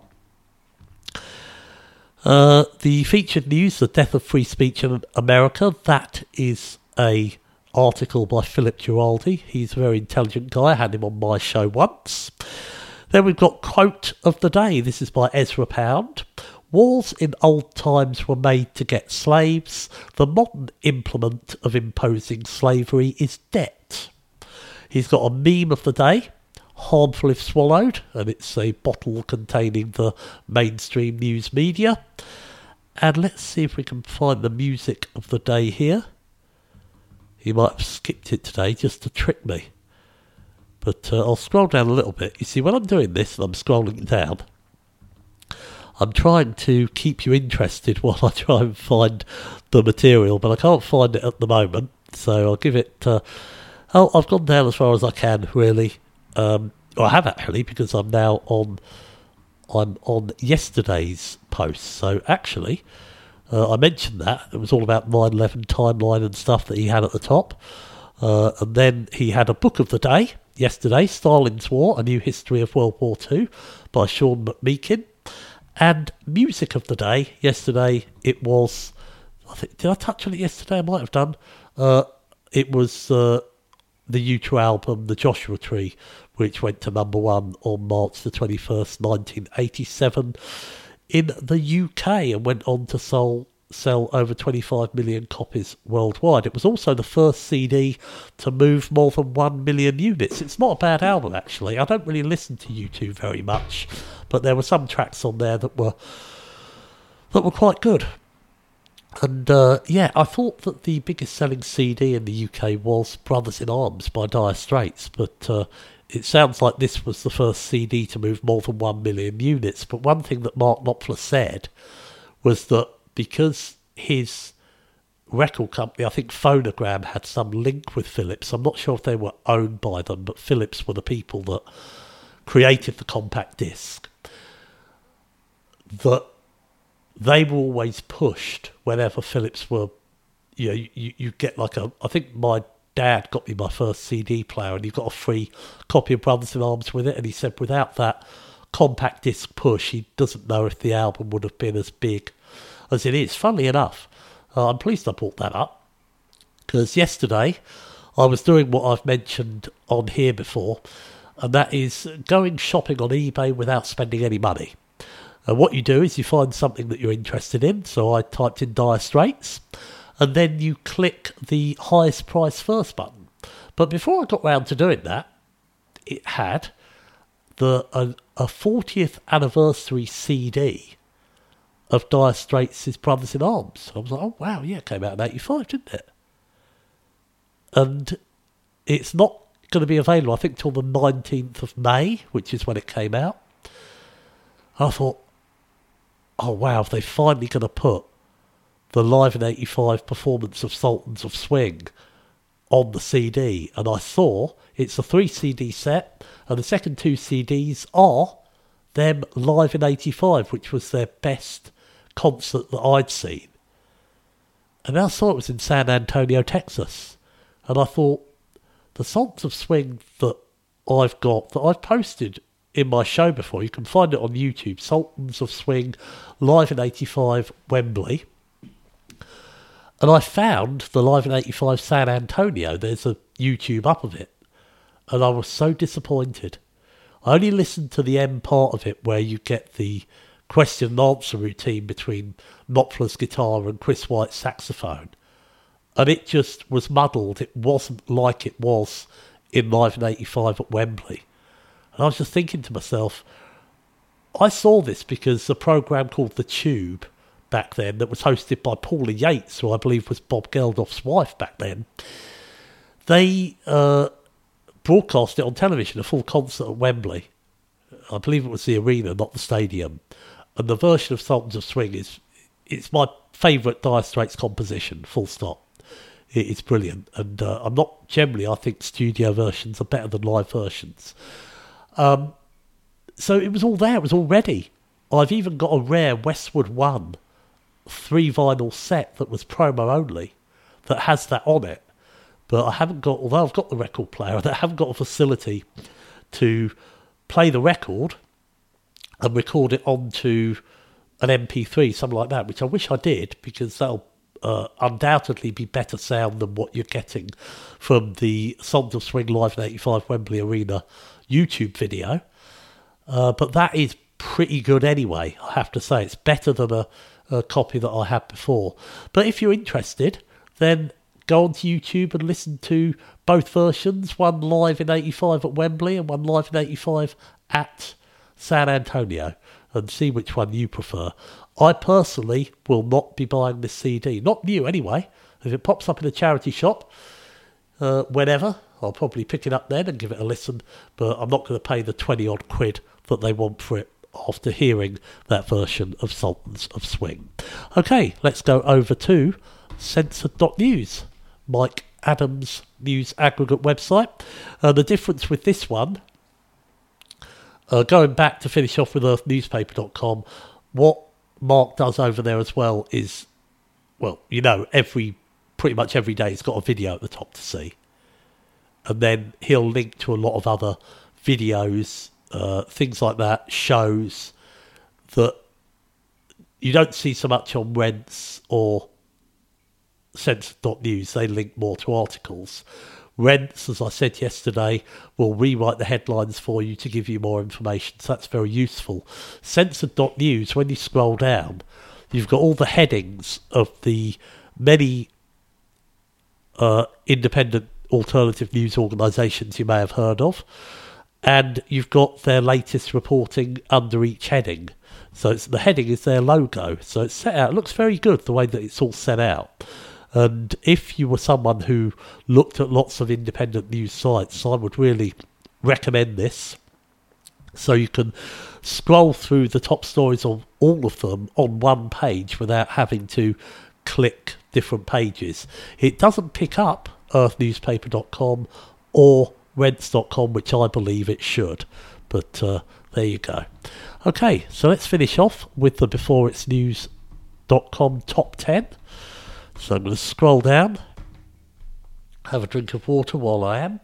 Uh, the featured news, the death of free speech in America, that is a article by Philip Giraldi. He's a very intelligent guy. I had him on my show once. Then we've got quote of the day. This is by Ezra Pound. Wars in old times were made to get slaves. The modern implement of imposing slavery is debt. He's got a meme of the day. Harmful if swallowed, and it's a bottle containing the mainstream news media. And let's see if we can find the music of the day here. He might have skipped it today just to trick me. But uh, I'll scroll down a little bit. You see, when I'm doing this and I'm scrolling down, I'm trying to keep you interested while I try and find the material, but I can't find it at the moment. So I'll give it... Uh, oh, I've gone down as far as I can, really. Um, well, I have actually, because I'm now on I'm on yesterday's post. So actually, uh, I mentioned that. It was all about nine eleven timeline and stuff that he had at the top. Uh, and then he had a book of the day yesterday, Stalin's War, A New History of World War Two by Sean McMeekin. And music of the day yesterday, it was... I think, did I touch on it yesterday? I might have done. Uh, it was... Uh, the U two album, The Joshua Tree, which went to number one on March the twenty-first, nineteen eighty-seven in the U K and went on to sell sell over twenty-five million copies worldwide. It was also the first C D to move more than one million units. It's not a bad album, actually. I don't really listen to U two very much, but there were some tracks on there that were that were quite good. And uh, yeah, I thought that the biggest selling C D in the U K was Brothers in Arms by Dire Straits, but uh, it sounds like this was the first C D to move more than one million units. But one thing that Mark Knopfler said was that because his record company, I think Phonogram, had some link with Philips, I'm not sure if they were owned by them, but Philips were the people that created the compact disc, that they were always pushed whenever Philips were, you know, you, you get like a, I think my dad got me my first C D player and he got a free copy of Brothers in Arms with it, and he said without that compact disc push, he doesn't know if the album would have been as big as it is. Funnily enough, uh, I'm pleased I brought that up, because yesterday I was doing what I've mentioned on here before, and that is going shopping on eBay without spending any money. And what you do is you find something that you're interested in. So I typed in Dire Straits, and then you click the highest price first button. But before I got round to doing that, it had the a, a fortieth anniversary C D of Dire Straits' Brothers in Arms. I was like, oh wow, yeah, it came out in eighty-five, didn't it? And it's not going to be available, I think, till the nineteenth of May, which is when it came out. I thought, oh wow, if they're finally going to put the Live in eighty-five performance of Sultans of Swing on the C D. And I saw it's a three C D set, and the second two C Ds are them Live in eighty-five, which was their best concert that I'd seen. And I saw it was in San Antonio, Texas. And I thought, the Sultans of Swing that I've got, that I've posted in my show before, you can find it on YouTube, Sultans of Swing Live in eighty-five Wembley. And I found the Live in eighty-five San Antonio. There's a YouTube up of it. And I was so disappointed. I only listened to the end part of it where you get the question and answer routine between Knopfler's guitar and Chris White's saxophone. And it just was muddled. It wasn't like it was in Live in eighty-five at Wembley. And I was just thinking to myself, I saw this because a programme called The Tube back then that was hosted by Paula Yates, who I believe was Bob Geldof's wife back then, they uh, broadcast it on television, a full concert at Wembley. I believe it was the arena, not the stadium. And the version of Sultans of Swing is it's my favourite Dire Straits composition, full stop. It's brilliant. And uh, I'm not generally, I think studio versions are better than live versions. Um, so it was all there, it was all ready. I've even got a rare Westwood One three vinyl set that was promo only that has that on it. But I haven't got, although I've got the record player, I haven't got a facility to play the record and record it onto an M P three, something like that, which I wish I did, because that'll uh, undoubtedly be better sound than what you're getting from the Sultans of Swing Live in eighty-five Wembley Arena YouTube video. Uh, but that is pretty good anyway, I have to say. It's better than a, a copy that I had before. But if you're interested, then go onto YouTube and listen to both versions, one live in eighty-five at Wembley and one live in eighty-five at San Antonio, and see which one you prefer. I personally will not be buying this C D. Not new anyway. If it pops up in a charity shop, uh, whenever, I'll probably pick it up then and give it a listen, but I'm not going to pay the twenty odd quid that they want for it after hearing that version of Sultans of Swing. Okay, let's go over to censored dot news, Mike Adams' news aggregate website. Uh, the difference with this one, uh, going back to finish off with earth newspaper dot com, what Mark does over there as well is, well, you know, every pretty much every day he's got a video at the top to see. And then he'll link to a lot of other videos, uh, things like that, shows that you don't see so much on Rents or censored dot news. They link more to articles. Rents, as I said yesterday, will rewrite the headlines for you to give you more information, so that's very useful. censored dot news, when you scroll down, you've got all the headings of the many uh, independent alternative news organisations you may have heard of, and you've got their latest reporting under each heading. So it's, the heading is their logo. So it's set out. It looks very good the way that it's all set out. And if you were someone who looked at lots of independent news sites, I would really recommend this. So you can scroll through the top stories of all of them on one page without having to click different pages. It doesn't pick up earth newspaper dot com or rents dot com, which I believe it should. But uh, there you go. Okay, so let's finish off with the before its news dot com top ten. So I'm going to scroll down, have a drink of water while I am.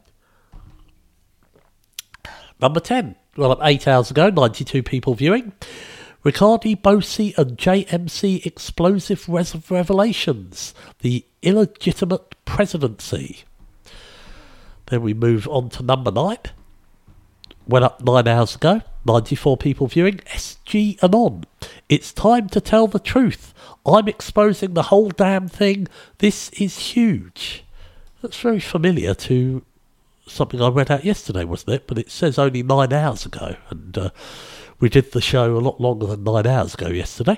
Number ten. Well, up eight hours ago, ninety-two people viewing. Riccardi, Bosi and J M C explosive res- revelations. The illegitimate presidency. Then we move on to number nine. Went up nine hours ago. ninety-four people viewing. S G Anon. It's time to tell the truth. I'm exposing the whole damn thing. This is huge. That's very familiar to something I read out yesterday, wasn't it? But it says only nine hours ago. And uh, we did the show a lot longer than nine hours ago yesterday.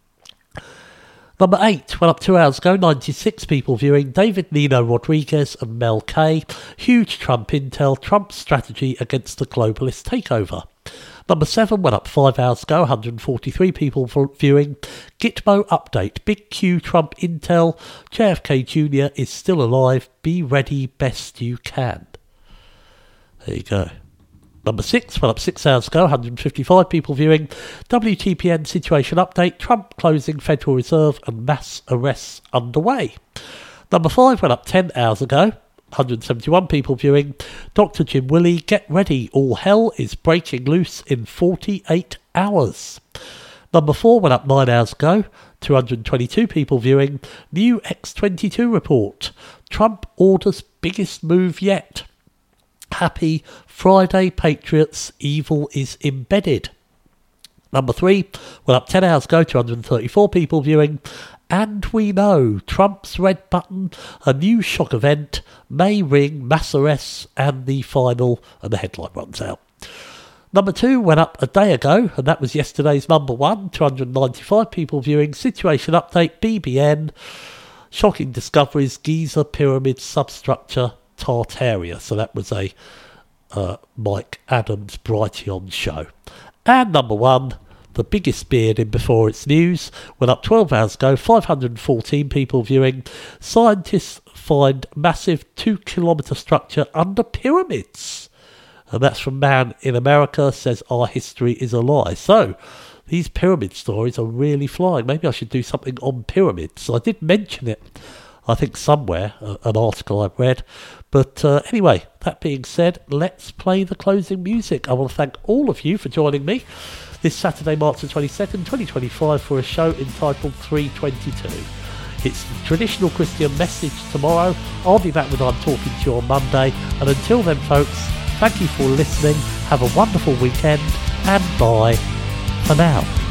Number eight, went up two hours ago, ninety-six people viewing. David Nino Rodriguez and Mel K. Huge Trump intel, Trump's strategy against the globalist takeover. Number seven, went up five hours ago, one hundred forty-three people viewing. Gitmo update, Big Q Trump intel, J F K Junior is still alive, be ready best you can. There you go. Number six, went up six hours ago, one hundred fifty-five people viewing. W T P N situation update, Trump closing Federal Reserve and mass arrests underway. Number five, went up ten hours ago, one hundred seventy-one people viewing. Doctor Jim Willey, get ready, all hell is breaking loose in forty-eight hours. Number four, went up nine hours ago, two hundred twenty-two people viewing. New X twenty-two report, Trump orders biggest move yet. Happy Friday, Patriots, evil is embedded. Number three, well, up ten hours ago, two hundred thirty-four people viewing. And we know Trump's red button, a new shock event, may ring mass arrests, and the final, and the headline runs out. Number two went up a day ago, and that was yesterday's number one, two hundred ninety-five people viewing. Situation update, B B N, shocking discoveries, Giza pyramid substructure, Tartaria. So that was a uh, Mike Adams Brighteon show. And number one, the biggest beard in Before It's News, went up twelve hours ago, five hundred fourteen people viewing. Scientists find massive two kilometre structure under pyramids. And that's from Man in America, says our history is a lie. So these pyramid stories are really flying. Maybe I should do something on pyramids. I did mention it, I think somewhere, uh, an article I've read. But uh, anyway, that being said, let's play the closing music. I want to thank all of you for joining me this Saturday, March the twenty-second, twenty twenty-five, for a show entitled three twenty-two. It's the traditional Christian message tomorrow. I'll be back with I'm Talking to You on Monday. And until then, folks, thank you for listening. Have a wonderful weekend, and bye for now.